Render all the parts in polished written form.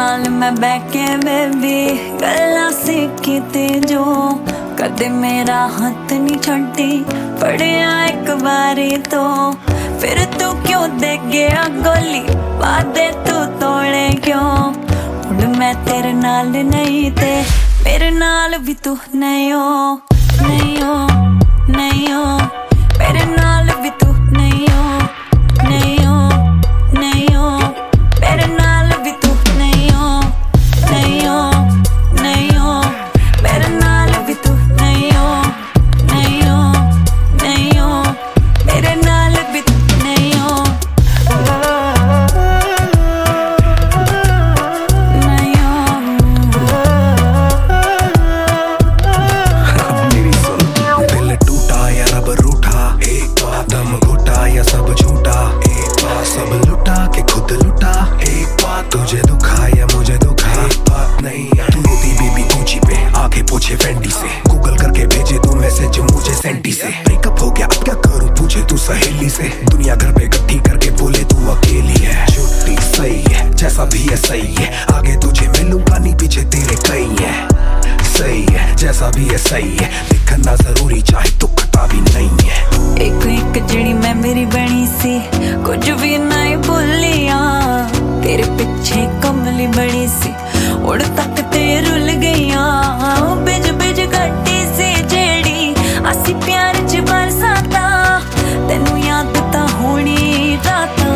नाल मैं बैके बेबी गल्लां सीखी ते जो कदे मेरा हाथ नहीं छड्डी पड़िया एक बारी तो फिर तू क्यों दे गया गोली वादे तू तोड़े क्यों हुण मैं तेरे नाल नहीं ते मेरे नाल भी तू नहीं हो नहीं हो नहीं हो मेरे नाल भी तू नहीं हो नहीं हो नहीं हो मेरे नाल भी तू नहीं हो नहीं हो नहीं हो मेरे नाल भी तू नहीं हो नहीं हो नहीं हो मेरे नाल भी तू नहीं हो नहीं हो। मेरी सुन दिल टूटा या रब रूठा एक बार दम घुटा या सब झूठा एक बार सब लुटा के खुद लुटा एक बार तुझे दुखा या मुझे दुखा एक बात नहीं तू रोती बेबी ऊंची पे आगे पूछे फेंडी से गूगल करके भेजे तू मैसेज मुझे सेंटी से ब्रेकअप हो गया अब क्या करूं पूछे तू सहेली से दुनिया घर पे इकट्ठी करके बोले तू अकेली है छुट्टी सही है जैसा भी है सही है आगे तुझे मिलूंगा नहीं पीछे तेरे कई है सही है जैसा भी है सही है दिखना जरूरी चाहे तो खता भी नहीं है एक एक जड़ी मैं मेरी बनी सी कुछ भी नहीं भूलिया तेरे पीछे कमली बड़ी सी उड़ तक ते रुल गईया बिज बिज गड्डी सी जेड़ी असी प्यार च बरसाता तेनू याद ता होनी राता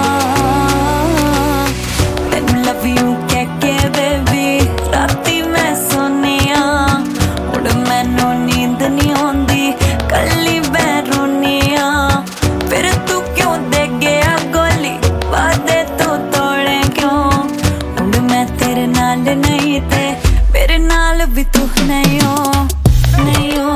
तेनू लव यू कह के बेबी राती मैं सोनिया उड़ मैनू नींद नहीं आंदी कल्ली बैरोनिया फिर तू क्यों दे गया गोली वादे तू तोड़े क्यों हुण मैं तेरे नाल नहीं ते मेरे नाल भी तू नहीं हो नहीं हो